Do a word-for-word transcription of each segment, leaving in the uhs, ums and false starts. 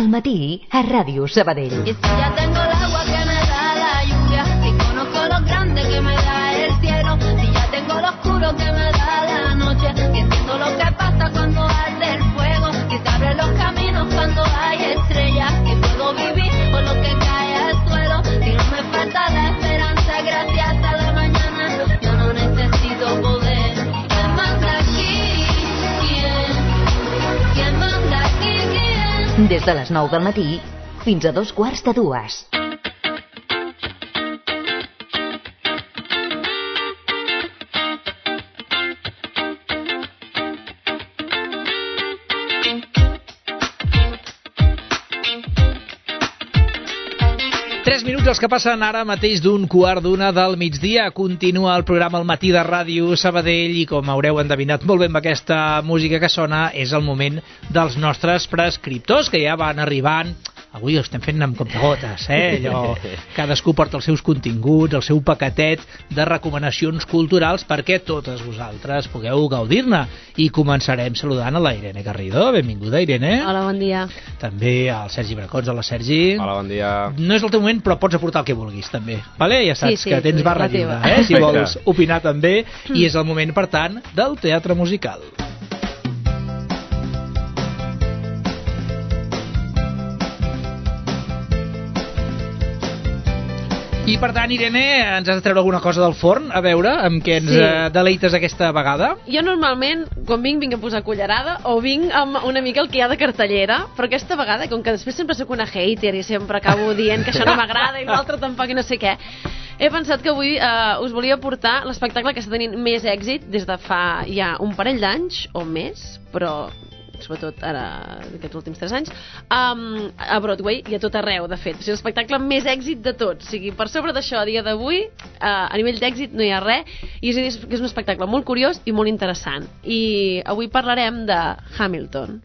al matí a Ràdio Sabadell. Y si ya tengo el agua que me da la lluvia, si conozco lo grande que me da el cielo, si ya tengo lo oscuro que me da la noche, si entiendo lo que pasa cuando arde el fuego, si se abren los caminos cuando hay estrellas, que puedo vivir con lo que cae al suelo, si no me falta la esperanza gracias a la mañana, yo no necesito poder. ¿Quién manda aquí? ¿Quién? ¿Quién manda aquí? ¿Quién? Des de les nou del matí fins a dos quarts de dues. Tres minuts els que passen ara mateix d'un quart d'una del migdia. Continua el programa al matí de Ràdio Sabadell i com haureu endevinat molt bé amb aquesta música que sona, és el moment dels nostres prescriptors que ja van arribant. Avui ho estem fent amb comptagotes, eh? Allò, cadascú porta els seus continguts, el seu paquetet de recomanacions culturals perquè totes vosaltres pugueu gaudir-ne. I començarem saludant a la Irene Garrido. Benvinguda, Irene. Hola, bon dia. També al Sergi Bracons. Hola, Sergi. Hola, bon dia. No és el teu moment, però pots aportar el que vulguis, també. Vale? Ja saps sí, sí, que tens sí, barra lliure, eh? Si vols opinar també. I és el moment, per tant, del teatre musical. I per tant, Irene, ens has de treure alguna cosa del forn, a veure, amb què ens sí. deleites aquesta vegada? Jo normalment, quan vinc, vinc a posar cullerada o vinc amb una mica el que hi ha de cartellera, però aquesta vegada, com que després sempre sóc una hater i sempre acabo dient que això no m'agrada i l'altre tampoc i no sé què, he pensat que avui eh, us volia portar l'espectacle que està tenint més èxit des de fa ja un parell d'anys o més, però sobretot ara, aquests últims tres anys, um, a Broadway i a tot arreu, de fet. És l'espectacle amb més èxit de tots. O sigui, per sobre d'això, a dia d'avui, uh, a nivell d'èxit no hi ha res, i és, és un espectacle molt curiós i molt interessant. I avui parlarem de Hamilton.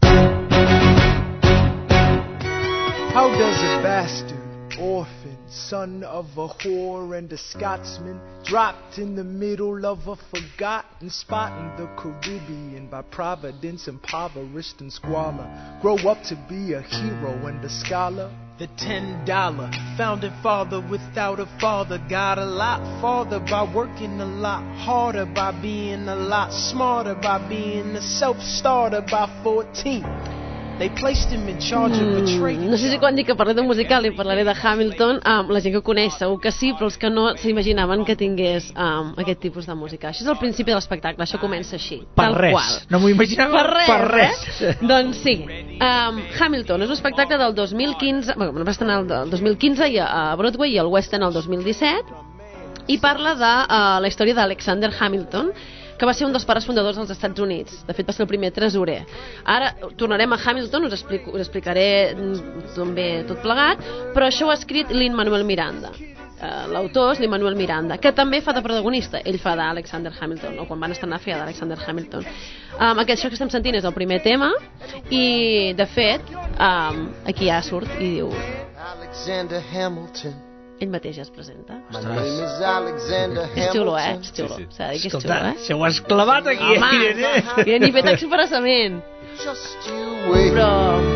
How does a bastard, orphan, son of a whore and a Scotsman, dropped in the middle of a forgotten spot in the Caribbean by providence, impoverished and squalor, grow up to be a hero and a scholar? The ten dollar founding father without a father got a lot farther by working a lot harder, by being a lot smarter, by being a self-starter by fourteen. They placed him in charge of a trade. Mm, no sé si quan dic que parlaré de musical i parlaré de Hamilton, um, la gent que ho coneix segur que sí, però els que no s'imaginaven que tingués um, aquest tipus de música. Això és el principi de l'espectacle, això comença així. Per tal res, qual. no m'ho imaginava per res. Per res. Eh? Doncs sí, um, Hamilton és un espectacle del dos mil quinze, bueno, va estrenar el dos mil quinze i a Broadway i al West End el dos mil disset, i parla de uh, la història d'Alexander Hamilton, que va ser un dels pares fundadors dels Estats Units. De fet, va ser el primer tresorer. Ara tornarem a Hamilton, us, explico, us explicaré també tot plegat, però això ho ha escrit Lin-Manuel Miranda. Uh, l'autor és Lin-Manuel Miranda, que també fa de protagonista. Ell fa d'Alexander Hamilton, o quan van estrenar feia d'Alexander Hamilton. Um, aquest, això que estem sentint és el primer tema, i de fet, um, aquí ja surt i diu... Alexander Hamilton. Ell mateix ja es presenta. És xulo, eh? És xulo. Sí, sí. S'ha de dir que és xulo, eh? Si ho has clavat aquí, home, Irene. Irene, ni fet expressament. Però...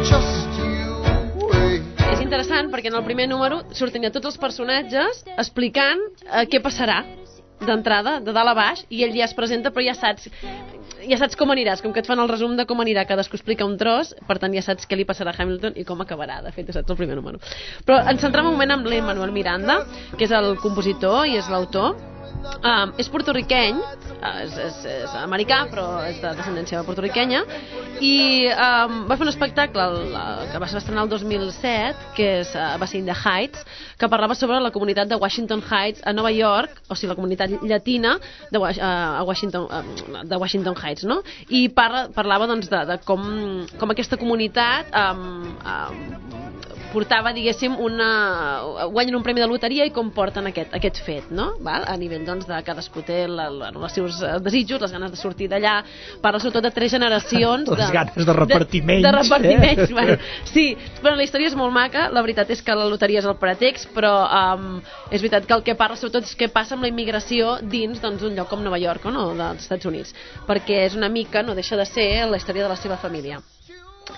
és interessant perquè en el primer número surten ja tots els personatges explicant eh, què passarà d'entrada, de dalt a baix, i ell ja es presenta, però ja saps ja saps com aniràs, com que et fan el resum de com anirà, cadascú explica un tros, per tant ja saps què li passarà a Hamilton i com acabarà, de fet ja saps el primer número. Però ens centrem un moment amb Lin-Manuel Miranda, que és el compositor i és l'autor. Um, és portorriqueny, uh, és, és, és americà, però és de descendència portorriquenya, i um, va fer un espectacle el, el, que va ser estrenar el dos mil set, que és, uh, va ser In the Heights, que parlava sobre la comunitat de Washington Heights a Nova York, o sigui, la comunitat llatina de, uh, a Washington, uh, de Washington Heights, no? I parla, parlava doncs, de, de com, com aquesta comunitat um, um, portava, diguéssim, una... guanyen un premi de loteria i com porten aquest, aquest fet, no? Val? A nivell, doncs, de cadascú té la, la, els seus desitjos, les ganes de sortir d'allà, parla sobretot de tres generacions... Les de, ganes de repartiments. De, de repartiments, eh? bueno, sí, però la història és molt maca, la veritat és que la loteria és el pretext, però um, és veritat que el que parla sobretot és què passa amb la immigració dins d'un doncs, lloc com Nova York, o no?, dels Estats Units, perquè és una mica, no deixa de ser, la història de la seva família.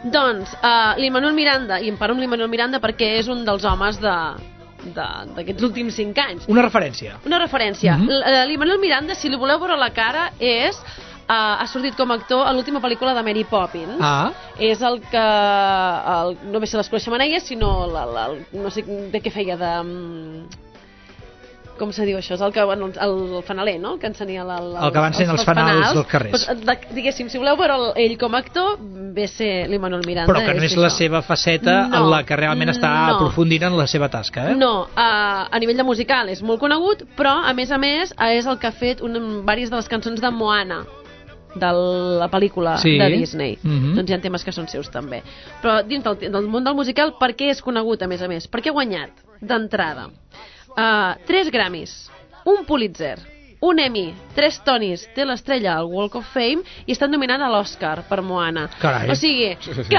Doncs, uh, l'Immanuel Miranda, i em paro amb l'Immanuel Miranda perquè és un dels homes de d'aquests últims cinc anys. Una referència. Una referència. Mm -hmm. L'Immanuel Miranda, si li voleu veure la cara, és... Uh, ha sortit com a actor a l'última pel·lícula de Mary Poppins. Ah. És el que... El, no ve ser les Cueixamaneies, sinó el, el, el, no sé de què feia, de... Um, com se diu això? És el que, bueno, el, el fanaler, no? El que encenia el, el, el que van sent els, els fanals, fanals dels carrers. Pues, de, diguéssim, si voleu veure el, ell com a actor, ve ser l'Immanuel Miranda. Però que no és, és la seva faceta no, en la que realment està no. aprofundint en la seva tasca, eh? No, uh, a nivell de musical és molt conegut, però, a més a més, és el que ha fet un, diverses de les cançons de Moana, de la pel·lícula sí. de Disney. Mm-hmm. Doncs hi ha temes que són seus també. Però dins del, del món del musical, per què és conegut a més a més? Perquè ha guanyat d'entrada uh, tres Grammys, un Pulitzer, un Emmy, tres Tonys, té l'estrella al Walk of Fame i està nominant a l'Oscar per Moana. Carai. O sigui que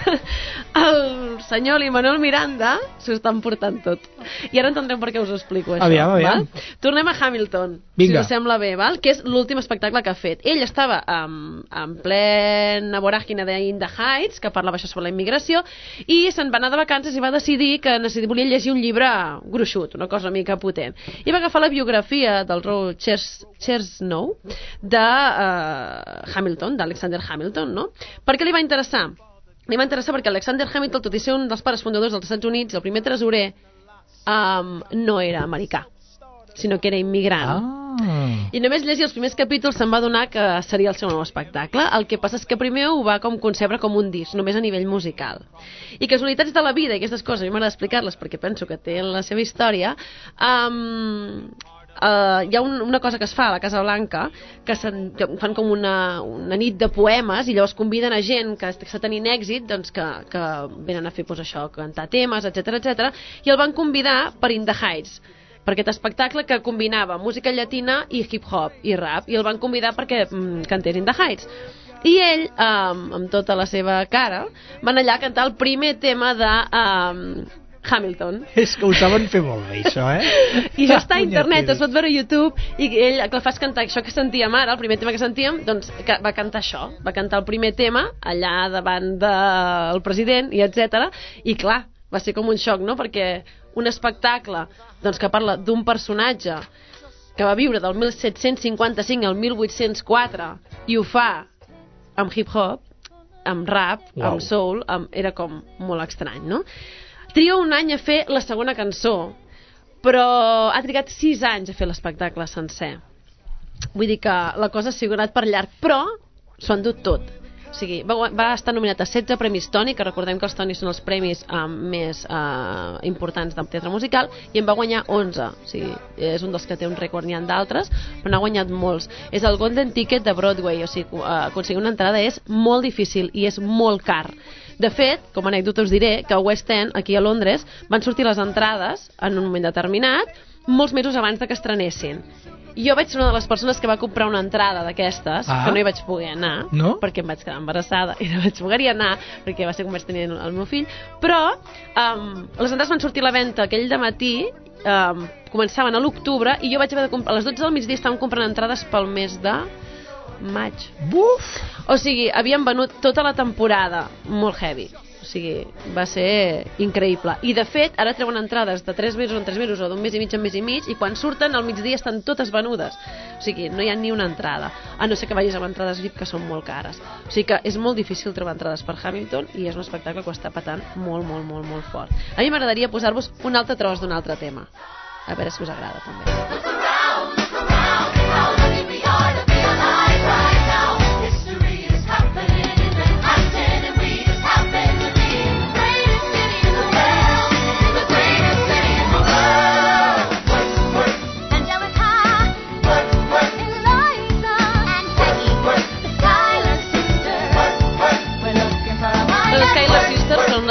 el senyor l'Immanuel Miranda s'ho està emportant tot. I ara entendrem per què us ho explico, això. Aviam, aviam. Val? Tornem a Hamilton, Vinga. si us sembla bé, val? Que és l'últim espectacle que ha fet. Ell estava en, en plena voràgina d'In the Heights, que parlava això sobre la immigració, i se'n va anar de vacances i va decidir que necessit, volia llegir un llibre gruixut, una cosa una mica potent. I va agafar la biografia del Roe Chersnow de uh, Hamilton, d'Alexander Hamilton, no? Per què li va interessar? Li va interessar perquè Alexander Hamilton, tot i ser un dels pares fundadors dels Estats Units, el primer tresorer, um, no era americà, sinó que era immigrant. Ah. I només llegir els primers capítols se'n va adonar que seria el seu nou espectacle. El que passa és que primer ho va com concebre com un disc, només a nivell musical. I casualitats de la vida i aquestes coses, a mi m'agrada explicar-les perquè penso que té la seva història. Um, Uh, hi ha un, una cosa que es fa a la Casa Blanca que, que fan com una, una nit de poemes i llavors conviden a gent que està tenint èxit, doncs que, que venen a fer pues, això, cantar temes, etc etc. I el van convidar per In the Heights, per aquest espectacle que combinava música llatina i hip-hop i rap, i el van convidar perquè mm, cantés In the Heights. I ell, um, amb tota la seva cara, van allà a cantar el primer tema de... Um, Hamilton. És que ho saben fer molt bé, això, eh? I això està a internet, es pot veure a YouTube, i ell, que el fas cantar això que sentíem ara, el primer tema que sentíem, doncs que va cantar això, va cantar el primer tema allà davant del president, i etcètera. I clar, va ser com un xoc, no? Perquè un espectacle doncs, que parla d'un personatge que va viure del mil set-cents cinquanta-cinc al mil vuit-cents quatre i ho fa amb hip-hop, amb rap, wow. amb soul, amb... era com molt estrany, no? Tria un any a fer la segona cançó, però ha trigat sis anys a fer l'espectacle sencer. Vull dir que la cosa ha sigut per llarg, però s'ho han dut tot. O sigui, va, va estar nominat a setze premis Tony, que recordem que els Tony són els premis uh, més uh, importants del teatre musical, i en va guanyar onze. O sigui, és un dels que té un rècord, n'hi ha d'altres, però n'ha guanyat molts. És el Golden Ticket de Broadway, o sigui, uh, aconseguir una entrada és molt difícil i és molt car. De fet, com a anècdota us diré que a West End, aquí a Londres, van sortir les entrades en un moment determinat, molts mesos abans de que estrenessin. I jo vaig ser una de les persones que va comprar una entrada d'aquestes, ah. que no hi vaig poder anar, no? perquè em vaig quedar embarassada i no vaig poder anar, perquè va ser com vaig tenir el meu fill, però um, les entrades van sortir a la venda aquell dematí, um, començaven a l'octubre, i jo vaig haver de comprar, a les dotze del migdia estàvem comprant entrades pel mes de maig. Buf! O sigui, havien venut tota la temporada, molt heavy. O sigui, va ser increïble. I de fet, ara treuen entrades de tres mesos en tres mesos o d'un mes i mig en mes i mig, i quan surten al migdia estan totes venudes. O sigui, no hi ha ni una entrada, a no ser que vagis amb entrades V I P, que són molt cares. O sigui que és molt difícil trobar entrades per Hamilton, i és un espectacle que ho està patant molt, molt, molt, molt fort. A mi m'agradaria posar-vos un altre tros d'un altre tema. A veure si us agrada, també. Look around, look around, how would it be hard to be alive right now? History is happening in Manhattan, and we just happen to be in the greatest city in the world, in the greatest city in the world. Work, work. Angelica, work, work. Eliza and Peggy, work. The Schuyler sisters, work, work. We're looking for a... Les Schuyler sisters són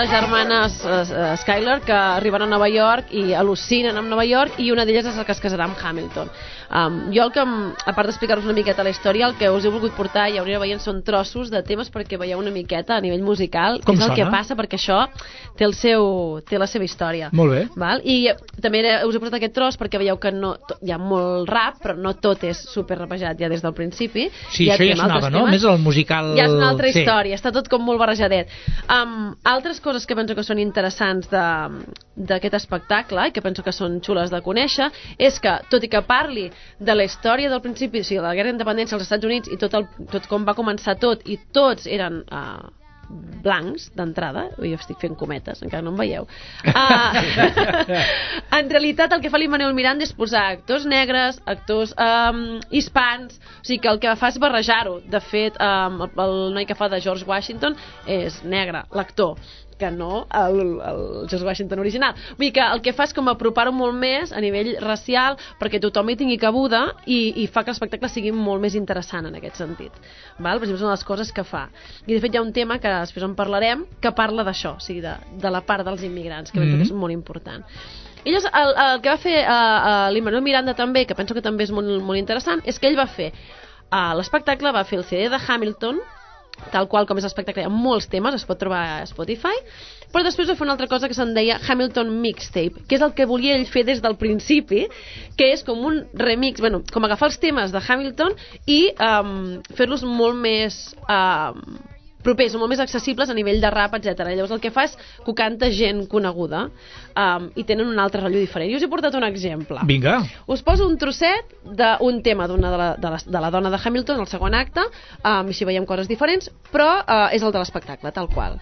les germanes uh, Skyler que arriben a Nova York i al·lucinen amb Nova York, i una d'elles és la que es casarà amb Hamilton. Um, jo, el que, a part d'explicar-vos una miqueta la història, el que us he volgut portar i anireu veient són trossos de temes perquè veieu una miqueta a nivell musical Com és el sona? que passa, perquè això té, el seu, té la seva història. Molt bé. Val? I també us he portat aquest tros perquè veieu que no, hi ha molt rap, però no tot és super rapejat ja des del principi. Sí, ja això ja sonava, no? Més el musical... Ja és una altra sí. història, està tot com molt barrejadet. Um, altres coses que penso que són interessants d'aquest espectacle i que penso que són xules de conèixer és que, tot i que parli de la història del principi, o sigui, de la guerra d'independència als Estats Units i tot, el, tot com va començar tot, i tots eren uh, blancs d'entrada, jo estic fent cometes, encara no em veieu, uh, en realitat el que fa l'Immanuel Miranda és posar actors negres, actors um, hispans, o sigui que el que fa és barrejar-ho. De fet, um, el, el noi que fa de George Washington és negre, l'actor, que no el, el George Washington original. Vull dir que el que fa és com apropar-ho molt més a nivell racial perquè tothom hi tingui cabuda i, i fa que l'espectacle sigui molt més interessant en aquest sentit. Val? Per exemple, és una de les coses que fa. I de fet hi ha un tema que després en parlarem que parla d'això, o sigui, de, de la part dels immigrants, que mm-hmm. penso que és molt important. I llavors, el, el que va fer uh, uh, l'Immanuel Miranda també, que penso que també és molt, molt interessant, és que ell va fer uh, l'espectacle, va fer el C D de Hamilton, tal qual com és l'espectacle, hi ha molts temes, es pot trobar a Spotify, però després va fer una altra cosa que se'n deia Hamilton Mixtape, que és el que volia ell fer des del principi, que és com un remix, bueno, com agafar els temes de Hamilton i um, fer-los molt més um, propers, molt més accessibles a nivell de rap, etcètera. Llavors el que fa és que ho canta gent coneguda um, i tenen un altre rotllo diferent. I us he portat un exemple. Vinga. Us poso un trosset d'un tema d'una de, la, de, la, de la dona de Hamilton, el segon acte, um, i si veiem coses diferents, però uh, és el de l'espectacle, tal qual.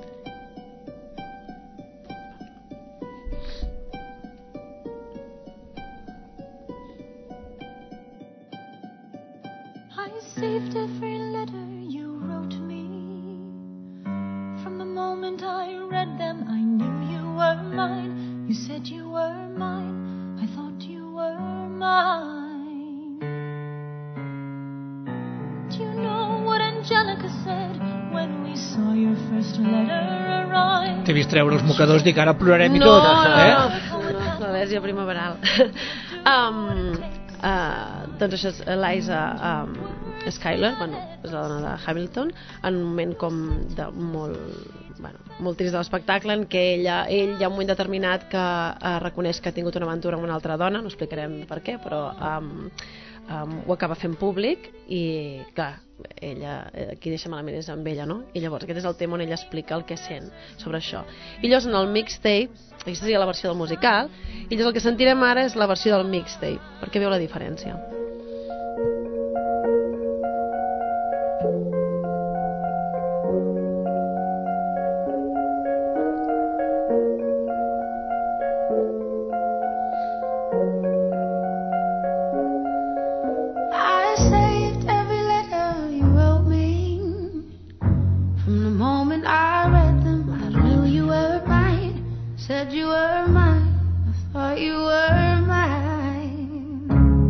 I saved every letter you wrote me. From the moment I read them, I knew you were mine. You said you were mine. I thought you were mine. Do you know what Angelica said when we saw your first letter arrive? T'he vist treure els mocadors, dic, ara plorarem i no, tot. No, eh? no, no, l'al·lèrgia primaveral. um, uh, doncs això és Eliza um, Skyler, bueno, és la dona de Hamilton, en un moment com de molt, bueno, molt trist de l'espectacle, en què ella, ell hi ha un moment determinat que uh, reconeix que ha tingut una aventura amb una altra dona, no explicarem per què, però um, um, ho acaba fent públic i, clar, ella, qui deixa malament és amb ella, no? I llavors aquest és el tema on ella explica el que sent sobre això. I llavors en el mixtape, aquesta seria la versió del musical, i llavors el que sentirem ara és la versió del mixtape, perquè veu la diferència. Said you were mine, I thought you were mine.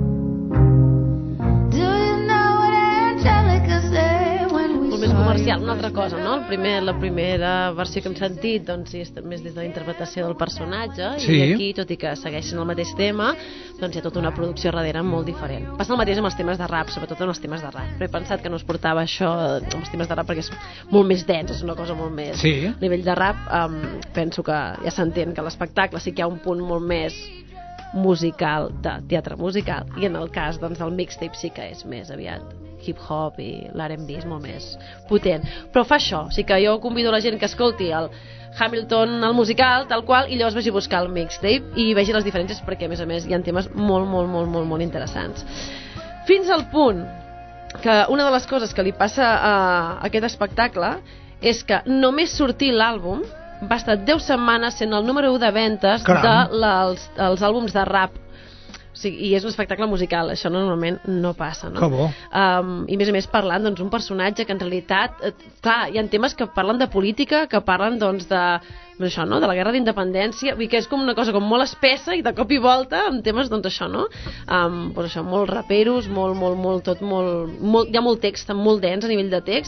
Do you know what Angelica said when we Molt més comercial, una altra cosa, no? El primer, la primera versió que hem sentit doncs, és més des de la interpretació del personatge, sí. I aquí, tot i que segueixen el mateix tema, doncs hi ha tota una producció darrere molt diferent. Passa el mateix amb els temes de rap, sobretot en els temes de rap. Però he pensat que no es portava això amb els temes de rap perquè és molt més dens, és una cosa molt més... Sí. A nivell de rap, um, penso que ja s'entén que l'espectacle sí que hi ha un punt molt més musical, de teatre musical, i en el cas doncs, del mixtape sí que és més aviat hip-hop i l'R and B és molt més potent. Però fa això, o sigui que jo convido la gent que escolti el Hamilton, el musical, tal qual, i llavors vagi a buscar el mixtape i vegi les diferències perquè, a més a més, hi ha temes molt, molt, molt, molt, molt interessants. Fins al punt que una de les coses que li passa a aquest espectacle és que només sortir l'àlbum va estar deu setmanes sent el número u de ventes Caram. de la, els, els àlbums de rap. O sigui, i és un espectacle musical, això normalment no passa, no? Que bo. Um, I a més a més parlant doncs, un personatge que en realitat, eh, clar, hi ha temes que parlen de política, que parlen doncs de això, no? De la guerra d'independència, vull dir que és com una cosa com molt espessa i de cop i volta amb temes doncs això, no? Um, doncs això, molt raperos, molt, molt, molt, tot molt, molt, hi ha molt text, molt dens a nivell de text,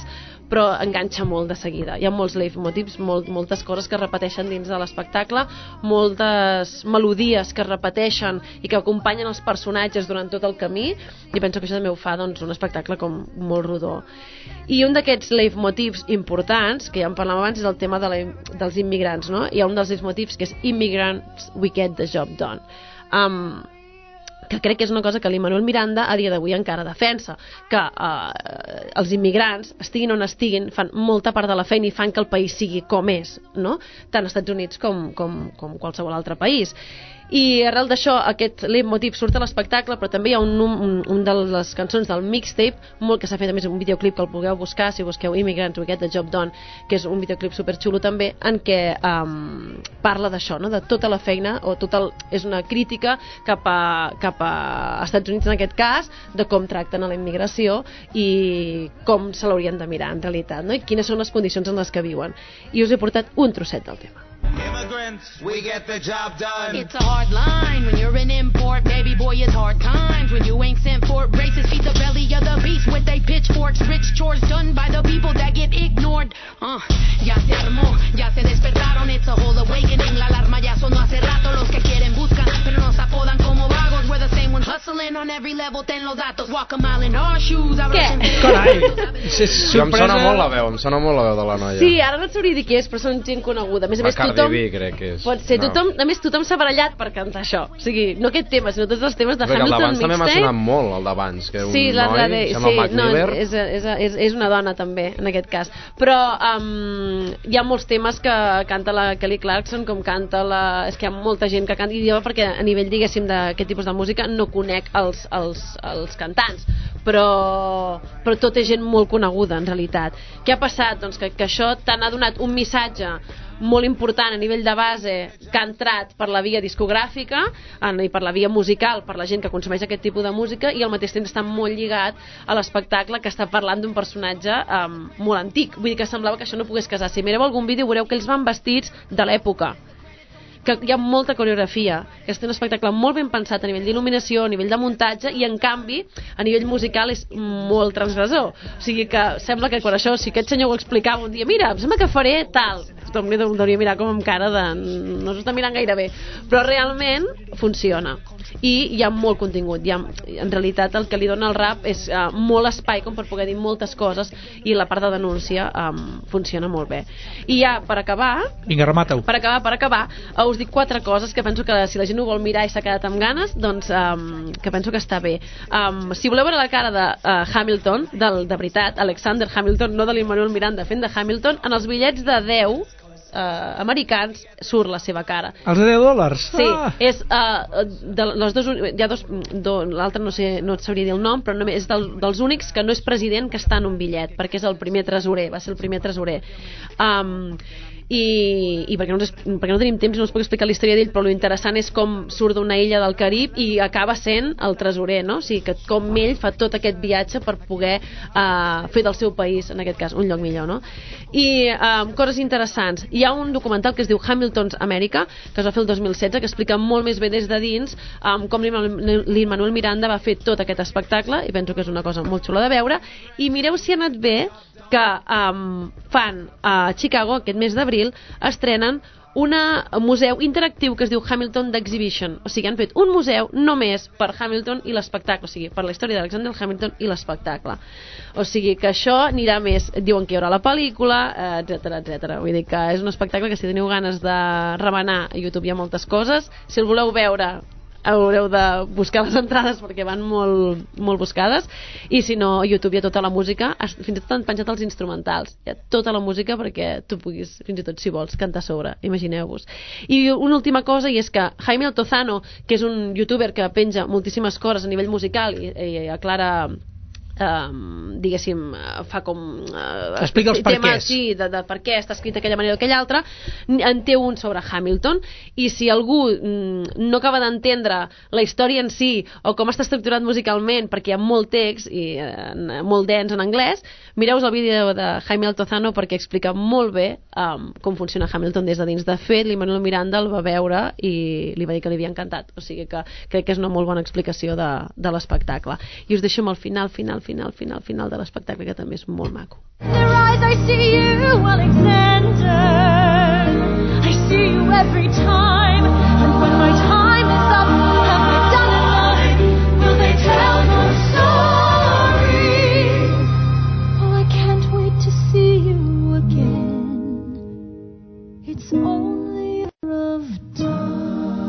però enganxa molt de seguida. Hi ha molts leitmotivs, molt, moltes coses que es repeteixen dins de l'espectacle, moltes melodies que es repeteixen i que acompanyen els personatges durant tot el camí, i penso que això també ho fa doncs, un espectacle com molt rodó. I un d'aquests leitmotivs importants, que ja en parlàvem abans, és el tema de la, dels immigrants, no? Hi ha un dels leitmotivs que és Immigrants, we get the job done. Um, que crec que és una cosa que l'Immanuel Miranda a dia d'avui encara defensa, que eh, els immigrants, estiguin on estiguin, fan molta part de la feina i fan que el país sigui com és, no? Tant als Estats Units com, com, com qualsevol altre país. I arrel d'això, aquest leitmotiv surt a l'espectacle, però també hi ha un, un, un de les cançons del mixtape, molt que s'ha fet a més un videoclip que el pugueu buscar, si busqueu Immigrants, We Get the Job Done, que és un videoclip superxulo també, en què um, parla d'això, no? De tota la feina, o tot el, és una crítica cap a, cap a Estats Units en aquest cas, de com tracten a la immigració i com se l'haurien de mirar en realitat, no? I quines són les condicions en les que viuen. I us he portat un trosset del tema. Immigrants, we get the job done. It's a hard line when you're an import, baby boy, it's hard times when you ain't sent for it. Racists feed the belly of the beast with they pitchforks, rich chores done by the people that get ignored. Uh, ya se armó, ya se despertaron, it's a whole awakening. La alarma ya sonó hace rato, los que quieren buscan, pero nos apodan como vagos. We're the same ones hustling on every level, ten los datos, walk a mile in our shoes. Què? Carai, Jo em sona molt la veu, em sona molt la veu de la noia. Sí, ara no et sabria dir qui és, però són gent coneguda. A més a més, Cardi tothom... B, crec que és. Pot ser, No. tothom, a més tothom s'ha barallat per cantar això. O sigui, no aquest tema, sinó tots els temes de Perquè el Hamilton d'abans també m'ha Mixtape. sonat molt, el d'abans, que un Sí, la, noi, la de, sembla sí, Mac no, Miller. és, és, és, és una dona també, en aquest cas. Però um, hi ha molts temes que canta la Kelly Clarkson, com canta la... És que hi ha molta gent que canta, i jo perquè a nivell, diguéssim, d'aquest tipus de música no conec els, els, els cantants, però, però tot és gent molt coneguda, en realitat. Què ha passat? Doncs que, que això t'ha donat un missatge molt important a nivell de base que ha entrat per la via discogràfica i per la via musical, per la gent que consumeix aquest tipus de música, i al mateix temps està molt lligat a l'espectacle, que està parlant d'un personatge um, molt antic. Vull dir que semblava que això no pogués casar. Si mireu algun vídeo veureu que ells van vestits de l'època, que hi ha molta coreografia, que és un espectacle molt ben pensat a nivell d'il·luminació, a nivell de muntatge, i en canvi a nivell musical és molt transgressor. O sigui que sembla que quan això, si aquest senyor ho explicava un dia, mira, em sembla que faré tal, tothom li hauria mirar com amb cara de no s'ho està mirant gaire bé, però realment funciona. I hi ha molt contingut, hi ha, en realitat el que li dona el rap és uh, molt espai com per poder dir moltes coses, i la part de denúncia um, funciona molt bé. I ja per acabar, vinga, remata-ho. per acabar, per acabar uh, us dic quatre coses que penso que si la gent ho vol mirar i s'ha quedat amb ganes, doncs um, que penso que està bé. Um, si voleu veure la cara de uh, Hamilton, del, de veritat, Alexander Hamilton, no de l'Immanuel Miranda fent de Hamilton, en els bitllets de deu Uh, americans surt la seva cara. Els de deu dòlars? Sí, Ah. és uh, de les dos, hi ha dos, do, l'altre no sé, no et sabria dir el nom, però només és del, dels únics que no és president que està en un bitllet, perquè és el primer tresorer, va ser el primer tresorer. Um, i, i perquè, no, perquè no tenim temps no us puc explicar la història d'ell, però l'interessant és com surt d'una illa del Carib i acaba sent el tresorer, no? O sigui, que com ell fa tot aquest viatge per poder uh, fer del seu país, en aquest cas, un lloc millor, no? I um, coses interessants, hi ha un documental que es diu Hamilton's America, que es va fer el dos mil setze, que explica molt més bé des de dins um, com l'Immanuel Miranda va fer tot aquest espectacle, i penso que és una cosa molt xula de veure. I mireu si ha anat bé que um, fan a Chicago, aquest mes d'abril, estrenen un museu interactiu que es diu Hamilton The Exhibition. O sigui, han fet un museu només per Hamilton i l'espectacle, o sigui, per la història d'Alexander Hamilton i l'espectacle. O sigui que això anirà més, diuen que hi haurà la pel·lícula, etcètera, etcètera. Vull dir que és un espectacle que si teniu ganes de remenar, a YouTube hi ha moltes coses. Si el voleu veure, haureu de buscar les entrades perquè van molt, molt buscades, i si no, a YouTube hi ha tota la música, fins i tot han penjat els instrumentals, hi ha tota la música perquè tu puguis, fins i tot si vols, cantar a sobre, imagineu-vos. I una última cosa, i és que Jaime Altozano, que és un youtuber que penja moltíssimes coses a nivell musical i, i aclara Um, diguéssim, fa com uh, explica els perquès, sí, de, de per què està escrit d'aquella manera o aquella altra. En té un sobre Hamilton, i si algú mm, no acaba d'entendre la història en si o com està estructurat musicalment, perquè hi ha molt text i uh, molt dens en anglès, mireu el vídeo de Jaime Altozano perquè explica molt bé um, com funciona Hamilton des de dins. De fet, l'Immanuel Miranda el va veure i li va dir que li havia encantat, o sigui que crec que és una molt bona explicació de, de l'espectacle. I us deixo amb el final, final, final, final, final de l'espectacle, que també és molt maco. eyes I see you, Alexander. I see you every time. And when my time is up, have I done enough? Will they tell the story? Oh, I can't wait to see you again. It's only a matter of time.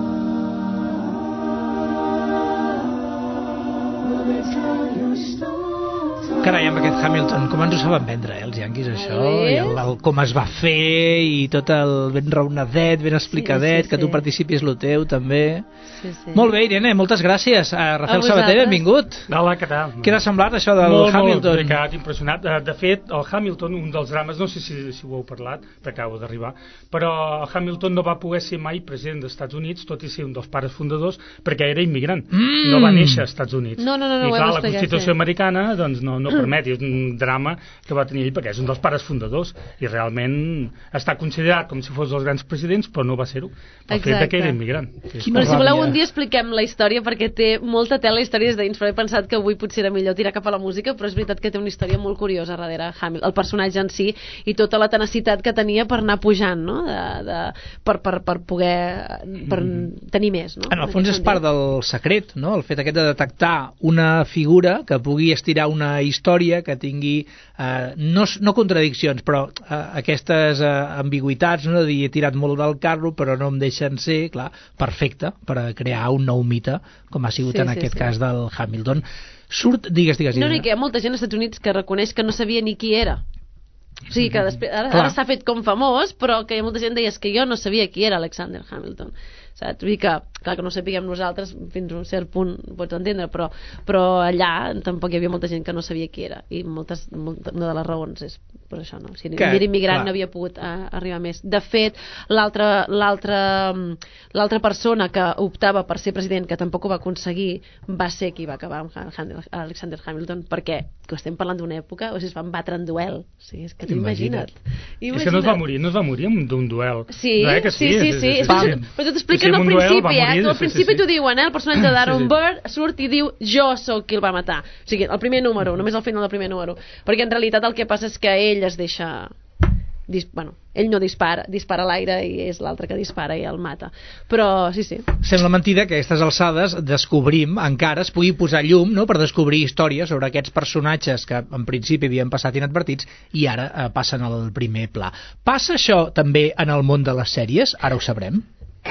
Will they tell your story? Carai, amb aquest Hamilton, com ens ho saben vendre, eh, els yanquis, això, i el, el com es va fer, i tot el ben raonadet, ben explicadet, sí, sí, sí. Que tu participis lo teu, també. Sí, sí. Molt bé, Irene, moltes gràcies. A Rafael Sabater, benvingut. Hola, què tal? Què t'ha semblat, això del molt, Hamilton? Molt, molt impressionat. De fet, el Hamilton, un dels drames, no sé si, si ho heu parlat, perquè acabo d'arribar, però el Hamilton no va poder ser mai president dels Estats Units, tot i ser un dels pares fundadors, perquè era immigrant. Mm. No va néixer als Estats Units. No, no, no, no, I clar, la Constitució sí. americana doncs, no, no permet, és un drama que va tenir ell perquè és un dels pares fundadors i realment està considerat com si fos dels grans presidents, però no va ser-ho pel fet que era immigrant. Sí. Però si voleu un dia expliquem la història, perquè té molta tela històries dins, però he pensat que avui potser era millor tirar cap a la música, però és veritat que té una història molt curiosa darrere Hamilton, el personatge en si i tota la tenacitat que tenia per anar pujant, no? de, de, per, per, per poder per mm. tenir més, no? En el fons és part del secret, no? El fet aquest de detectar una figura que pugui estirar una història que tingui, eh, no, no contradiccions, però eh, aquestes eh, ambigüitats, no? De dir, he tirat molt del carro, però no em deixen ser, clar, perfecte, per a crear un nou mite, com ha sigut sí, en sí, aquest sí. cas del Hamilton. Surt, digues, digues, digues. No, no, que hi ha molta gent als Estats Units que reconeix que no sabia ni qui era. O sigui que després, ara, ara s'ha fet com famós, però que hi ha molta gent que deia que jo no sabia qui era Alexander Hamilton. Saps? Vull dir que, clar que no sapiguem nosaltres, fins a un cert punt pots entendre, però, però allà tampoc hi havia molta gent que no sabia qui era, i moltes, molta, una de les raons és per això, no? Si que, era immigrant clar. No havia pogut uh, arribar més. De fet, l'altra l'altra persona que optava per ser president, que tampoc ho va aconseguir, va ser qui va acabar amb Alexander Hamilton, perquè que estem parlant d'una època, o sigui, es van batre en duel. O sigui, és que t'ho imagina't. imagina't. És que no es va morir, no es va morir d'un duel. Sí, no, eh, que sí, sí, sí. sí, sí. sí. Però t'ho expliquen al principi, eh? Al principi t'ho diuen, eh? El personatge d'Aaron Burr surt i diu, jo sóc qui el va matar. O sigui, el primer número, només al final del primer número. Perquè en realitat el que passa és que ell es deixa... Dis... bueno, ell no dispara, dispara a l'aire i és l'altre que dispara i el mata. Però sí, sí. Sembla mentida que a aquestes alçades descobrim, encara es pugui posar llum, no?, per descobrir històries sobre aquests personatges que en principi havien passat inadvertits i ara eh, passen al primer pla. Passa això també en el món de les sèries? Ara ho sabrem.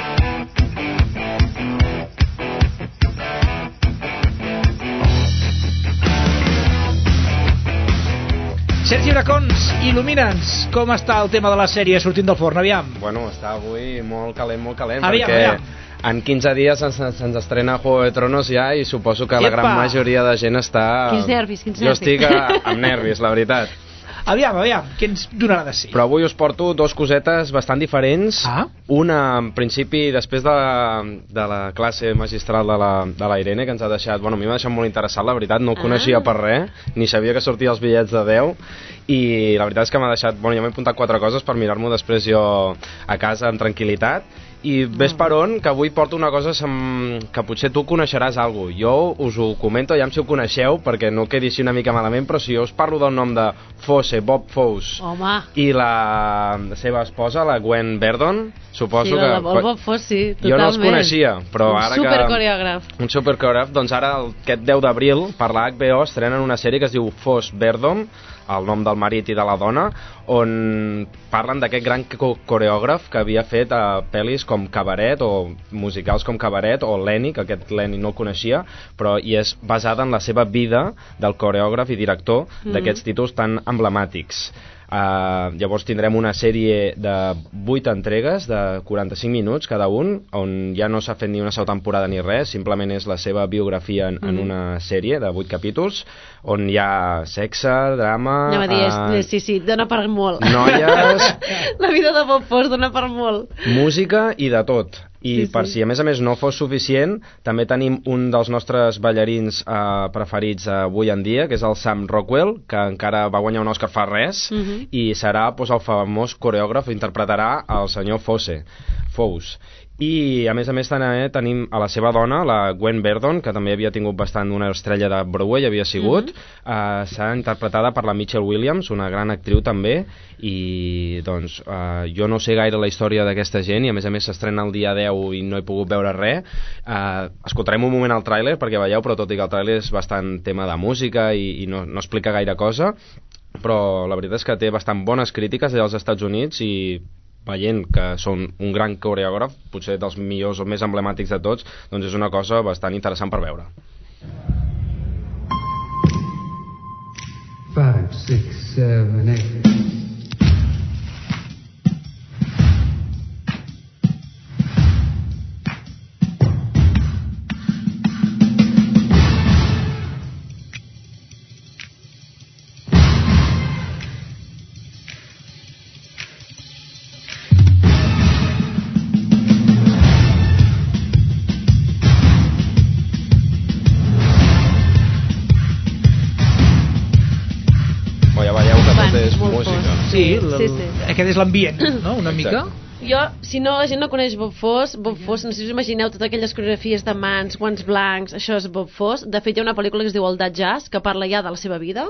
Sergi Bracons, il·lumina'ns com està el tema de la sèrie sortint del forn, aviam. Bueno, està avui molt calent, molt calent, aviam, perquè aviam. En quinze dies se'ns, se'ns estrena Juego de Tronos ja i suposo que Epa. La gran majoria de gent està... Quins nervis, quins nervis. Jo estic a, amb nervis, la veritat. Aviam, aviam, què ens donarà de sí? Però avui us porto dos cosetes bastant diferents. Ah? Una, en principi, després de la, de la classe magistral de la, de la Irene, que ens ha deixat... Bueno, a mi m'ha deixat molt interessat, la veritat, no ho coneixia ah. per res, ni sabia que sortia els bitllets de deu, i la veritat és que m'ha deixat... Bueno, ja m'he apuntat quatre coses per mirar-m'ho després jo a casa amb tranquil·litat, i ves per on, que avui porto una cosa que potser tu coneixeràs alguna cosa. Jo us ho comento, ja si ho coneixeu, perquè no quedi així una mica malament, però si jo us parlo del nom de Fosse, Bob Fosse, Home. I la seva esposa, la Gwen Verdon, suposo sí, que... Sí, Bob Fosse, sí, totalment. Jo no els coneixia, però un ara super que... coreògraf. Un supercoreògraf. Doncs ara, aquest deu d'abril, per la H B O, estrenen una sèrie que es diu Fosse Verdon, el nom del marit i de la dona, on parlen d'aquest gran coreògraf que havia fet a pel·lis com Cabaret o musicals com Cabaret o Lenny, que aquest Lenny no el coneixia, però i és basada en la seva vida del coreògraf i director mm-hmm. d'aquests títols tan emblemàtics. Uh, llavors tindrem una sèrie de vuit entregues de quaranta-cinc minuts cada un, on ja no s'ha fet ni una sola temporada ni res, simplement és la seva biografia en, mm. en una sèrie de vuit capítols, on hi ha sexe, drama... No, dir, uh, sí, sí, dona per molt. Noies... La vida de Bob Fosse dona per molt. Música i de tot. I sí, per sí. si a més a més no fos suficient, també tenim un dels nostres ballarins eh, preferits avui en dia, que és el Sam Rockwell, que encara va guanyar un Òscar fa res, uh-huh. i serà pues, el famós coreògraf, interpretarà el senyor Fosse. Fosse. I a més a més també tenim a la seva dona, la Gwen Verdon, que també havia tingut bastant una estrella de Broadway, havia sigut, mm-hmm. uh, s'ha interpretada per la Michelle Williams, una gran actriu també, i doncs uh, jo no sé gaire la història d'aquesta gent, i a més a més s'estrena el dia deu i no he pogut veure res. Uh, escoltarem un moment el tràiler perquè veieu, però tot i que el tràiler és bastant tema de música i, i no, no explica gaire cosa, però la veritat és que té bastant bones crítiques als Estats Units, i veient que són un gran coreògraf, potser dels millors o més emblemàtics de tots, doncs és una cosa bastant interessant per veure. five, six, seven, eight Sí, sí, sí. Aquest és l'ambient, no? Una mica. Jo, si no, la gent no coneix Bob Fosse, Bob Fosse, no sé si us imagineu totes aquelles coreografies de mans, guants blancs, això és Bob Fosse. De fet, hi ha una pel·lícula que es diu El That Jazz, que parla ja de la seva vida.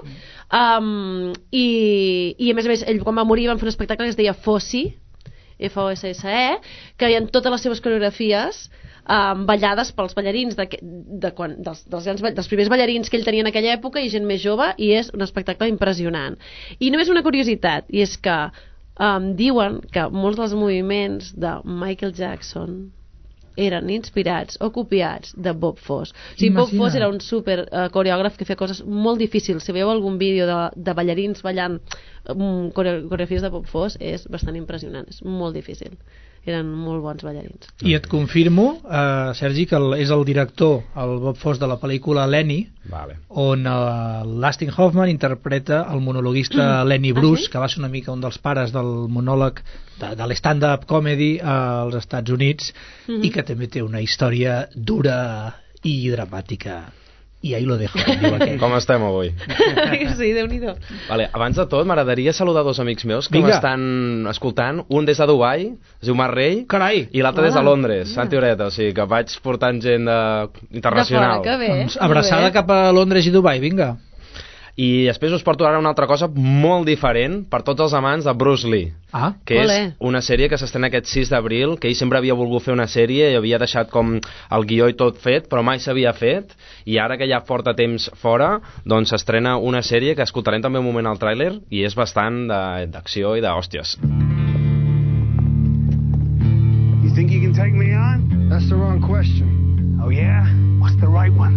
Um, i, I, a més a més, ell quan va morir van fer un espectacle que es deia Fosse, F O S S E, que hi ha totes les seves coreografies um, ballades pels ballarins de, de quan, dels, dels, grans, dels primers ballarins que ell tenia en aquella època i gent més jove, i és un espectacle impressionant. I només una curiositat, i és que um, diuen que molts dels moviments de Michael Jackson eren inspirats o copiats de Bob Fosse. O sigui, Bob Fosse era un super uh, coreògraf que feia coses molt difícils. Si veieu algun vídeo de, de ballarins ballant um, coreografies de Bob Fosse, és bastant impressionant, és molt difícil. Eren molt bons ballarins. I et confirmo, eh, Sergi, que el, és el director, el Bob Fosse, de la pel·lícula Lenny, vale. on uh, l'Dustin Hoffman interpreta el monologuista Lenny Bruce, ah, sí? que va ser una mica un dels pares del monòleg de, de l'stand-up comedy als Estats Units, mm-hmm. i que també té una història dura i dramàtica. I ahí lo dejo. Com estem avui? Sí, Déu-n'hi-do. Vale, abans de tot, m'agradaria saludar dos amics meus que m'estan escoltant. Un des de Dubai, es diu Marc Rey. Carai. I l'altre des de Londres, Santi Oreta. O sigui que vaig portant gent de... internacional. De fora, que bé. Doncs abraçada cap a Londres i Dubai, vinga. I després us porto ara una altra cosa molt diferent per tots els amants de Bruce Lee, ah, que olé. és una sèrie que s'estrena aquest sis d'abril, que ell sempre havia volgut fer una sèrie i havia deixat com el guió i tot fet, però mai s'havia fet, i ara que ja porta temps fora, doncs s'estrena una sèrie que escoltarem també un moment al tràiler, i és bastant d'acció i d'hòsties. You think you can take me on? That's the wrong question. Oh yeah? What's the right one?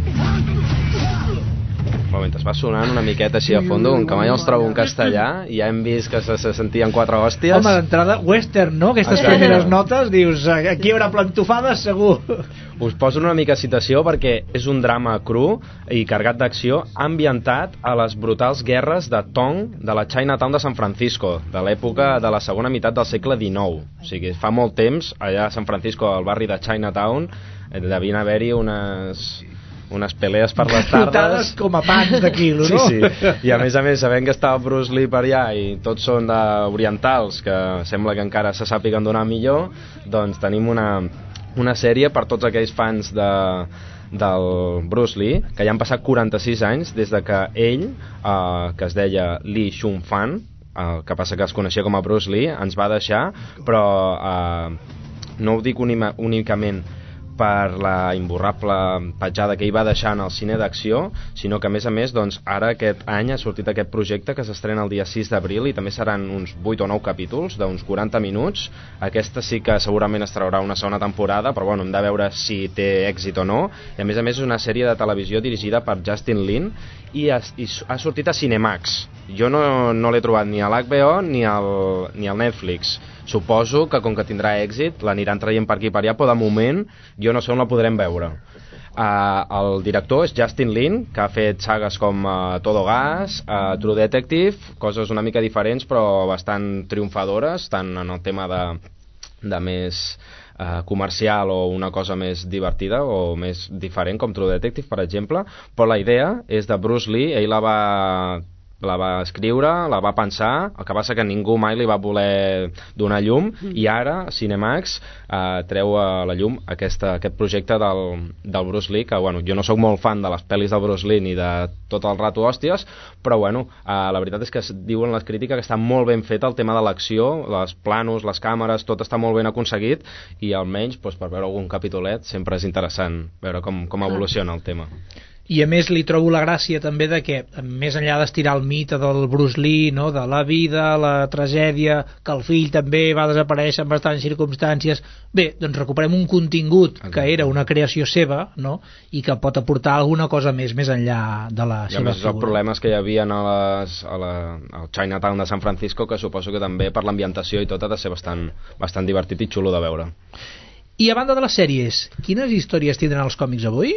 Mentre va sonant una miqueta així a fondo, com que mai els trobo en castellà, i ja hem vist que se, se sentien quatre hòsties. Home, d'entrada, western, no? Aquestes Exacte. primeres notes, dius, aquí hi haurà plantofades, segur. Us poso una mica citació perquè és un drama cru i carregat d'acció ambientat a les brutals guerres de Tong de la Chinatown de San Francisco, de l'època de la segona meitat del segle dinou. O sigui, fa molt temps, allà a San Francisco, al barri de Chinatown, devien haver-hi unes... unes pelees per les tardes. Frutades com a pans de quilo, no? Sí, sí. I a més a més, sabent que estava Bruce Lee per allà i tots són d'orientals, que sembla que encara se sàpiguen donar millor, doncs tenim una, una sèrie per tots aquells fans de, del Bruce Lee, que ja han passat quaranta-sis anys des de que ell, eh, que es deia Lee Chung-fan, el que passa que es coneixia com a Bruce Lee, ens va deixar, però eh, no ho dic únicament per la imborrable petjada que hi va deixar en el cine d'acció, sinó que a més a més, doncs, ara aquest any ha sortit aquest projecte que s'estrena el dia sis d'abril i també seran uns vuit o nou capítols d'uns quaranta minuts. Aquesta sí que segurament es traurà una segona temporada, però bueno, hem de veure si té èxit o no. I a més a més és una sèrie de televisió dirigida per Justin Lin i ha, i ha sortit a Cinemax. Jo no, no l'he trobat ni a l'H B O ni al, ni al Netflix. Suposo que com que tindrà èxit l'aniran traient per aquí per allà, però de moment jo no sé on la podrem veure. Uh, el director és Justin Lin, que ha fet sagues com uh, Todo Gas, uh, True Detective, coses una mica diferents però bastant triomfadores, tant en el tema de, de més uh, comercial o una cosa més divertida o més diferent com True Detective, per exemple, però la idea és de Bruce Lee. Ell la va la va escriure, la va pensar, el que passa que ningú mai li va voler donar llum, mm. i ara Cinemax eh, treu a la llum aquesta, aquest projecte del, del Bruce Lee, que bueno, jo no sóc molt fan de les pel·lis del Bruce Lee ni de tot el rato hòsties, però bueno, eh, la veritat és que es diuen les crítiques que està molt ben fet el tema de l'acció, els planos, les càmeres, tot està molt ben aconseguit, i almenys doncs, per veure algun capitolet sempre és interessant veure com, com evoluciona el tema. I a més li trobo la gràcia també de que, més enllà d'estirar el mite del Bruce Lee, no? De la vida, la tragèdia, que el fill també va desaparèixer en bastantes circumstàncies, bé, doncs recuperem un contingut Exacte. Que era una creació seva, no? I que pot aportar alguna cosa més més enllà de la I seva més, figura. Els problemes que hi havia a les, a la, al Chinatown de San Francisco, que suposo que també per l'ambientació i tot ha de ser bastant, bastant divertit i xulo de veure. I a banda de les sèries, quines històries tindran els còmics avui?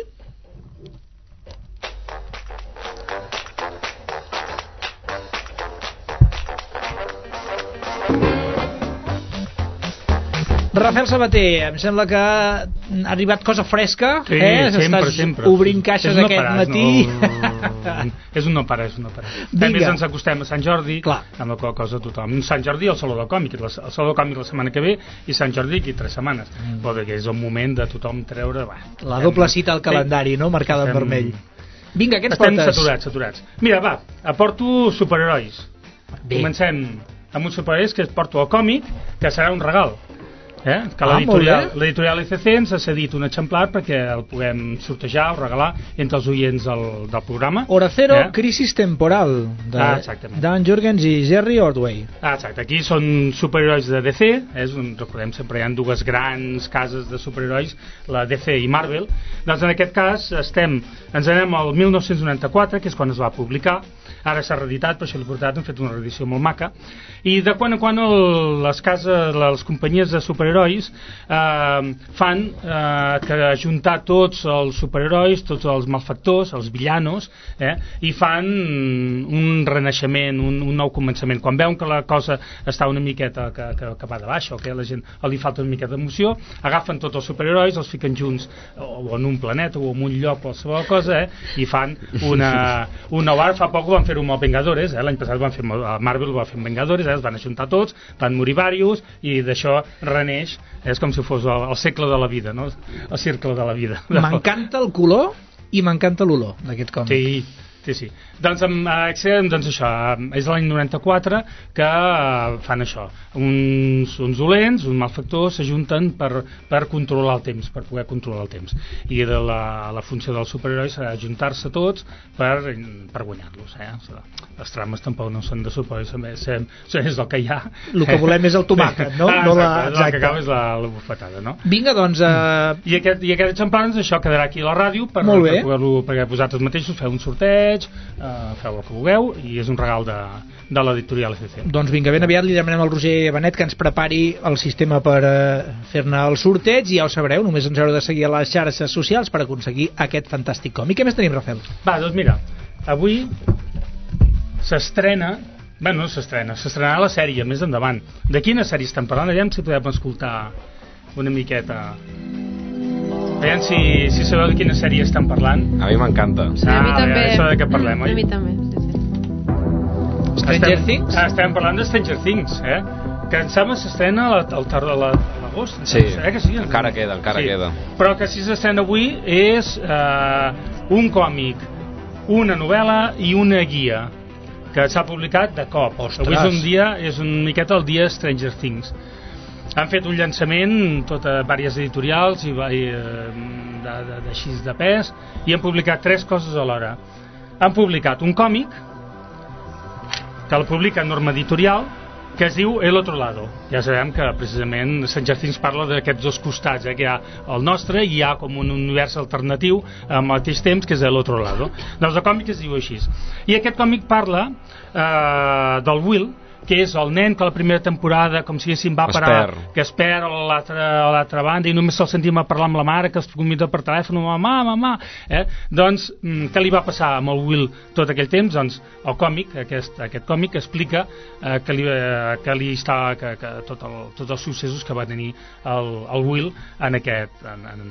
Rafael Sabater, em sembla que ha arribat cosa fresca, sí, eh? sempre, Estàs sempre. obrint caixes no aquest parar, matí. No... és un no parar, és un no parar. També ens acostem a Sant Jordi, Clar. amb la qual cosa tothom. Sant Jordi al Saló del Còmic, el Saló del Còmic la setmana que ve, i Sant Jordi aquí tres setmanes. Mm. Vol dir que és el moment de tothom treure... Va, la doble cita al calendari, no? Marcada en vermell. Vinga, què ens estem portes? Estem saturats, saturats. Mira, va, aporto superherois. Bé. Comencem amb uns superherois que es porto al còmic, que serà un regal. Eh? Que ah, l'editorial I C C ens ha cedit un exemplar perquè el puguem sortejar o regalar entre els oients del, del programa. Hora Cero, eh? Crisis Temporal, de ah, Dan Jurgens i Jerry Ordway. Ah, exacte, aquí són superherois de D C, és un, recordem sempre hi ha dues grans cases de superherois, la D C i Marvel. Doncs en aquest cas estem, ens anem al mil nou-cents noranta-quatre, que és quan es va publicar. Ara s'ha reeditat, per això l'he portat, hem fet una reedició molt maca, i de quan a quan el, les cases, les companyies de superherois eh, fan eh, que ajuntar tots els superherois, tots els malfactors, els villanos, eh, i fan un renaixement, un, un nou començament. Quan veuen que la cosa està una miqueta que, que, que va de baix, o que a la gent li falta una miqueta d'emoció, agafen tots els superherois, els fiquen junts o, o en un planeta o en un lloc, qualsevol cosa, eh, i fan una, un nou art. Fa poc van fer amb els Vengadores, eh? L'any passat van fer Marvel ho va fer amb Vengadores, eh? Es van ajuntar tots, van morir diversos i d'això reneix, és com si fos el, el segle de la vida, no? El cercle de la vida. M'encanta el color i m'encanta l'olor d'aquest còmic. Sí, sí, sí. Doncs, amb, doncs això, és l'any noranta-quatre que fan això. Uns, uns dolents, uns malfactors s'ajunten per, per controlar el temps, per poder controlar el temps. I de la, la funció dels superherois serà ajuntar-se tots per, per guanyar-los. Eh? Les trames tampoc no són de superherois, és el que hi ha. El que volem és el tomàquet, no? Ah, no la... exacte, el que acaba és la, la bufetada, no? Vinga, doncs... Uh... I, aquest, I aquest exemplar, doncs, això quedarà aquí a la ràdio per, per poder-lo, perquè vosaltres mateixos feu un sorteig, Uh, feu el que vulgueu, i és un regal de, de l'editorial I C C. Doncs vinga, ben aviat li demanem al Roger Benet que ens prepari el sistema per uh, fer-ne el sorteig, i ja ho sabreu, només ens haureu de seguir a les xarxes socials per aconseguir aquest fantàstic còmic. Què més tenim, Rafael? Va, doncs mira, avui s'estrena, bueno, no s'estrena, s'estrenarà la sèrie més endavant. De quina sèrie estem parlant? Aviam si podem escoltar una miqueta... Aviam si, si sabeu de quina sèrie estem parlant. A mi m'encanta. Ah, a mi també. Això de què parlem, oi? A mi també, sí, sí. Stranger estem, Things? Estem parlant de Stranger Things, eh? Que em sembla s'estrena al tard de l'agost. Sí, eh que sí, encara queda, encara sí. queda. Però que si s'estrena avui és eh, un còmic, una novel·la i una guia que s'ha publicat de cop. Ostres. Avui és un dia, és una miqueta el dia Stranger Things. Han fet un llançament, tot a diverses editorials i, i de, de, de xis de pes, i han publicat tres coses alhora. Han publicat un còmic que el publica Norma Editorial, que es diu El Otro Lado. Ja sabem que precisament Stranger Things parla d'aquests dos costats, eh, que hi ha el nostre i hi ha com un univers alternatiu al mateix temps, que és El Otro Lado. Doncs el còmic es diu així. I aquest còmic parla eh, del Will, que és el nen que a la primera temporada com si diguéssim va parar, que es perd a l'altra banda i només se'l sentim a parlar amb la mare, que es convida per telèfon, mamà, mamà, eh? Doncs què li va passar amb el Will tot aquell temps? Doncs el còmic, aquest, aquest còmic explica eh, que, li, eh, que li està que, que tot el, tots els successos que va tenir el, el Will en aquest en, en,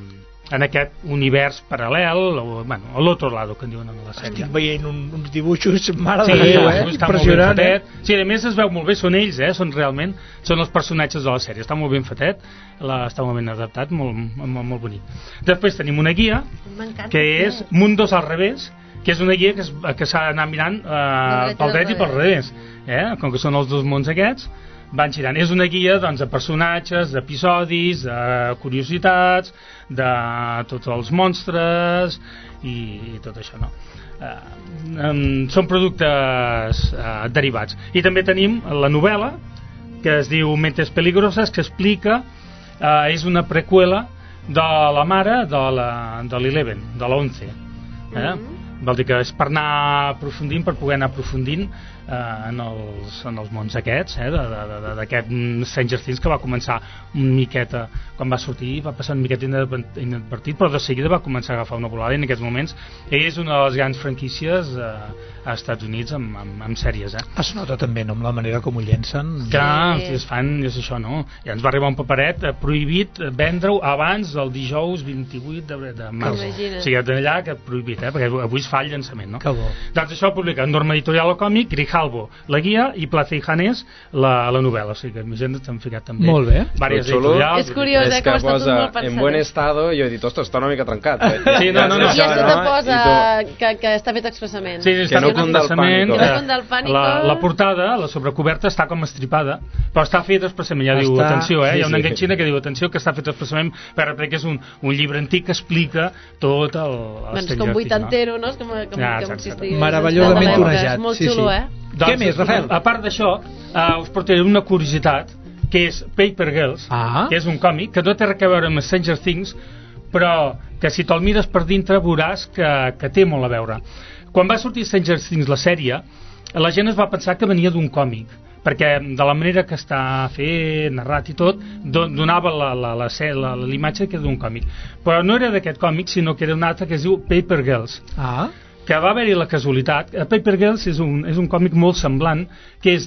en aquest univers paral·lel, o, bueno, a l'altre lado, que en diuen en la sèrie. Estic veient un, uns dibuixos, mare Sí, de Déu, eh? està Impressionant, molt ben eh? fetet. Sí, a més es veu molt bé, són ells, eh? Són realment, són els personatges de la sèrie, està molt ben fetet, la, està molt ben adaptat, molt, molt, molt bonic. Després tenim una guia, que és Mundos al revés, que és una guia que, es, que s'ha d'anar mirant eh, pel dret i pel revés, eh? Com que són els dos mons aquests, van girant. És una guia doncs, de personatges, d'episodis, de curiositats, de tots els monstres i, i tot això, no? Eh, um, són productes eh, derivats. I també tenim la novel·la, que es diu Mentes Peligrosas, que explica, eh, és una preqüela de la mare de la, de l'Eleven, de l'onze. Eh? Mm-hmm. Vol dir que és per anar aprofundint, per poder anar aprofundint eh, en, els, en els mons aquests, eh, d'aquest Stranger Things que va començar una miqueta, quan va sortir va passar una miqueta inadvertit, però de seguida va començar a agafar una volada i en aquests moments és una de les grans franquícies eh, a Estats Units amb, amb, amb sèries. Eh. Es nota també, no?, amb la manera com ho llencen. Clar, sí. Es fan, és això, no? I ens va arribar un paperet eh, prohibit vendre-ho abans del dijous vint-i-vuit de, de març. O sigui, d'allà que prohibit, eh, perquè avui es fa el llançament, no? Que bo. Doncs això ho publica Norma Editorial o Còmic, Grijalbo la guia i Plaza y Janés la, la novel·la, o sigui que mi gent s'han ficat també. Molt bé. Vàries editorials. És curiós, eh, com està tot molt pensat. En buen estado, jo he dit, ostres, està una mica trencat. Eh? Sí, no, no, no. I a sota posa que, que està fet expressament. Sí, que no cunda el pànico. Que no cunda el pànico. La, la portada, la sobrecoberta, està com estripada, però està fet expressament, ja està... diu, atenció, eh? Hi ha una enganxina que diu, atenció, que està fet expressament perquè és un, un llibre antic que explica tot el... Bueno, és com vuitantero, no? És com, com, ja, com si estigués... Meravellosament tornejat. És molt xulo, eh? Doncs, què més, Rafael? A part d'això, uh, us portaré una curiositat, que és Paper Girls, ah. que és un còmic que no té res a veure amb Stranger Things, però que si te'l mires per dintre veuràs que, que té molt a veure. Quan va sortir Stranger Things la sèrie, la gent es va pensar que venia d'un còmic, perquè de la manera que està fet, narrat i tot, donava la, la, la, la, la, l'imatge que era d'un còmic. Però no era d'aquest còmic, sinó que era un altre que es diu Paper Girls. Ah. Que va haver-hi la casualitat. Paper Girls és un, és un còmic molt semblant, que és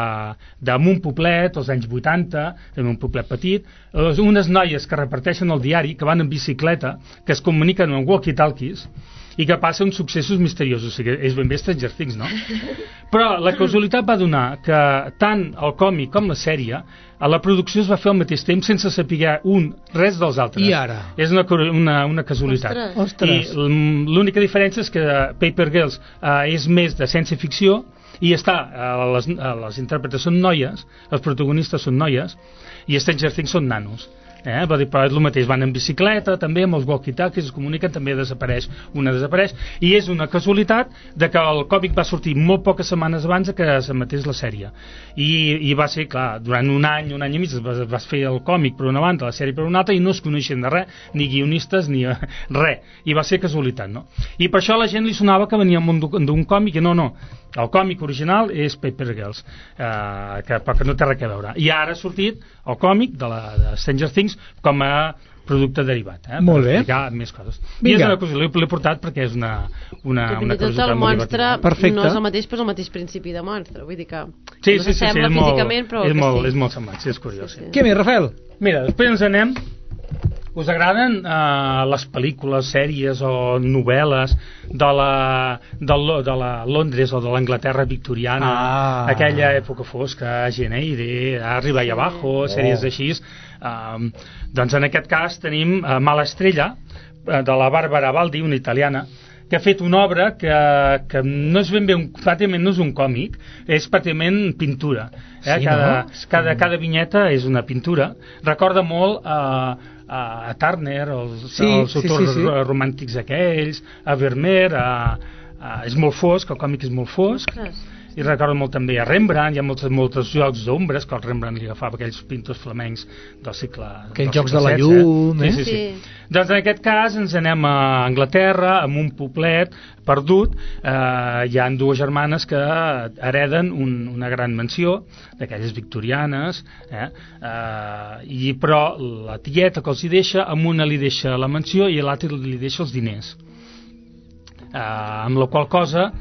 d'un poblet, als anys vuitanta, un poblet petit, unes noies que reparteixen el diari, que van en bicicleta, que es comuniquen amb walkie-talkies, i que passa uns successos misteriosos. O sigui, és ben bé Stranger Things, no? Però la casualitat va donar que tant el còmic com la sèrie, a la producció es va fer al mateix temps sense saber un res dels altres. I ara? És una, una, una casualitat. Ostres. I l'única diferència és que Paper Girls uh, és més de ciència-ficció i està, uh, les, uh, les intèrpretes són noies, els protagonistes són noies, i Stranger Things són nanos. Eh? Va dir, però és el mateix, van en bicicleta també amb els walkie-talkies, es comuniquen, també desapareix una desapareix, i és una casualitat de que el còmic va sortir molt poques setmanes abans de que s'emetés la sèrie i, i va ser, clar, durant un any un any i mig es va, es va fer el còmic per una banda, la sèrie per una altra, i no es coneixen de res, ni guionistes ni res, i va ser casualitat, no? I per això a la gent li sonava que venia d'un còmic, i no, no, el còmic original és Paper Girls, eh, que, però que no té res a veure, i ara ha sortit el còmic de, la, de Stranger Things com a producte derivat, eh? Molt bé. Per explicar més coses. Vinga. I és una cosa, l'he portat perquè és una, una, una cosa el molt monstre Perfecte. no és el mateix, però és el mateix principi de monstre, vull dir que sí, no sí, sí, s'assembla sí, físicament, però és que molt, sí. és molt semblant, sí, és curiós. Sí, sí. Què més, Rafael? Mira, després ens anem. Us agraden uh, les pel·lícules, sèries o novel·les de la, de, de la Londres o de l'Anglaterra victoriana, ah. aquella època fosca, Geneide, Arriba i Abajo, oh. sèries així? Uh, doncs en aquest cas tenim uh, Mala Estrella, uh, de la Bàrbara Baldi, una italiana, que ha fet una obra que, que no és ben bé un, pràcticament no és un còmic, és pràcticament pintura. Eh? Sí, cada, no? cada, cada vinyeta és una pintura. Recorda molt a, a, a Turner, els, sí, els autors sí, sí, sí. romàntics aquells, a Vermeer, a, a, és molt fosc, el còmic és molt fosc. Ostres. I recordo molt també a Rembrandt, hi ha molts, molts jocs d'ombres que el Rembrandt li agafava aquells pintors flamencs del segle aquells jocs de la llum, eh? eh? Sí, sí, sí. Sí. Doncs en aquest cas ens anem a Anglaterra, amb un poblet perdut, eh, hi han dues germanes que hereden un, una gran mansió, d'aquelles victorianes, eh? Eh, i, però la tieta que els hi deixa, amb una li deixa la mansió i l'altra li deixa els diners. Eh, amb la qual cosa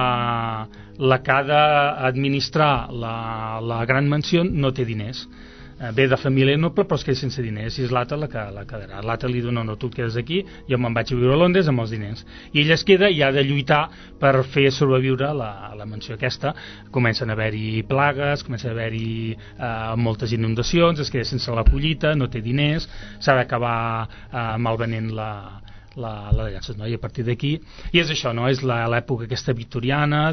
eh, la que ha d'administrar la, la gran mansió no té diners. eh, ve de família noble però es queda sense diners i és l'altre la que la quedarà. L'altre li diu no, no, tu et quedes aquí, jo me'n vaig a viure a Londres amb els diners. I ell es queda i ha de lluitar per fer sobreviure la, la mansió aquesta. Comencen a haver-hi plagues, comencen a haver-hi eh, moltes inundacions, es queda sense la collita, no té diners, s'ha d'acabar eh, malvenent la la, la de llances, no? I a partir d'aquí i és això, no? És l'època aquesta victoriana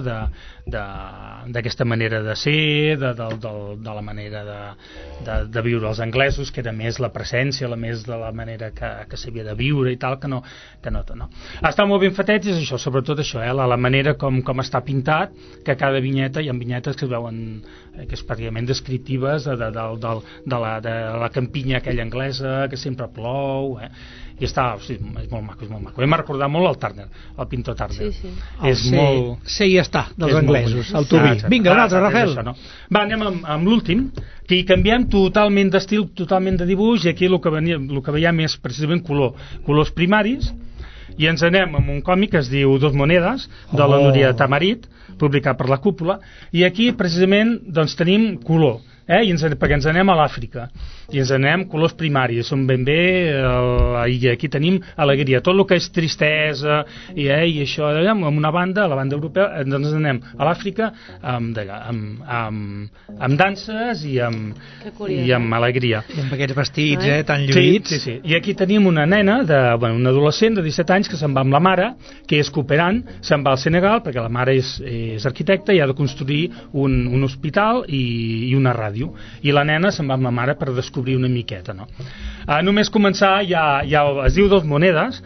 d'aquesta manera de ser de, de, de, de la manera de, de, de viure els anglesos, que era més la presència, la més de la manera que, que s'havia de viure i tal, que no, que no, no. Està molt ben fetet i és això, sobretot això, eh? la, la manera com, com està pintat, que cada vinyeta, hi ha vinyetes que es veuen eh, que és pràcticament descriptives de, de, de, de, de, la, de la campinya aquella anglesa, que sempre plou, eh? I està, sí, és molt maco, és molt maco. Hem recordat molt el Turner, el pintor Turner. Sí, sí. És sí, molt... Sí, ja està, dels anglesos, el Tubí. Ah, Vinga, un altre, ah, Rafael. això, no? Va, anem amb, amb l'últim, que hi canviem totalment d'estil, totalment de dibuix, i aquí el que, venia, el que veiem és precisament color, colors primaris, i ens anem amb un còmic que es diu Dos monedes, de la Oh. Núria Tamarit, publicat per la Cúpula, i aquí precisament doncs, tenim color, eh? I ens, perquè ens anem a l'Àfrica i ens anem colors primaris, són ben bé eh, i aquí tenim alegria, tot el que és tristesa i, eh, i això, eh, amb una banda, a la banda europea, doncs ens anem a l'Àfrica amb, amb, amb, amb danses i amb, i amb alegria. I amb aquests vestits, eh, tan lluïts. Sí, sí, sí. I aquí tenim una nena, de, bueno, una adolescent de disset anys que se'n va amb la mare, que és cooperant, se'n va al Senegal perquè la mare és, és arquitecta i ha de construir un, un hospital i, i una ràdio. I la nena se'n va amb la mare per descobrir una miqueta, no? Uh, només començar ja, ja es diu Dos monedes,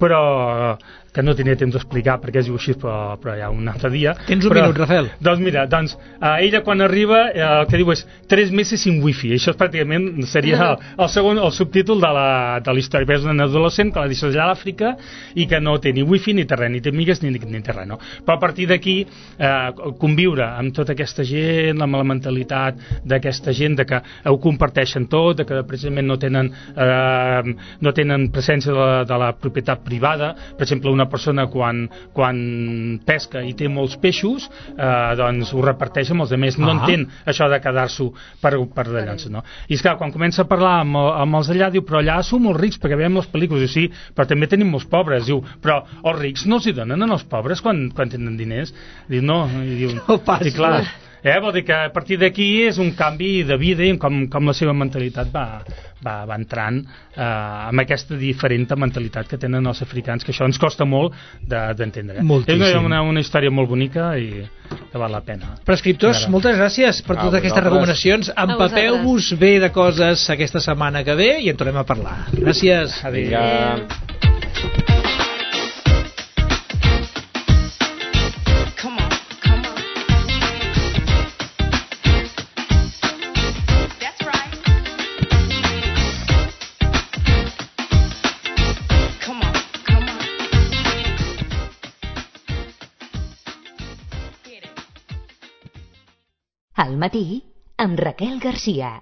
però que no tenia temps d'explicar perquè es diu així, però, però ja un altre dia. Tens un però, minut, Rafael. Doncs mira, doncs, uh, ella quan arriba eh, el que diu és tres mesos sin wifi. Això és pràcticament seria el, el segon, el subtítol de la, de la història. És una adolescent que la deixa allà a l'Àfrica i que no té ni wifi, ni té res, ni té amigues, ni, ni té res, no? Però a partir d'aquí eh, conviure amb tota aquesta gent, amb la mentalitat d'aquesta gent, de que ho comparteixen tot, de que precisament no tenen, eh, no tenen presència de la, de la propietat privada. Per exemple, una persona quan, quan pesca i té molts peixos, eh, doncs ho reparteix amb els altres, no Ah. entén això de quedar-s'ho per, per de llances, no? I és clar, quan comença a parlar amb, amb els allà, diu, però allà som molt rics perquè veiem les pel·lícules, diu, sí, però també tenim molts pobres, diu, però els rics no els hi donen als pobres quan, quan tenen diners? Diu, no, i diu, No pas. i clar, eh, vol dir que a partir d'aquí és un canvi de vida i com, com la seva mentalitat va, va, va entrant eh, amb aquesta diferent mentalitat que tenen els africans, que això ens costa molt d'entendre. De, Moltíssim. és una, una història molt bonica i que val la pena. Prescriptors, Ara. moltes gràcies per A totes aquestes vosaltres. recomanacions. Empapeu-vos bé de coses aquesta setmana que ve i en tornem a parlar. Gràcies. Adéu. Vinga. Come on, come on. That's right. Come on, come on. Al matí, amb Raquel Garcia.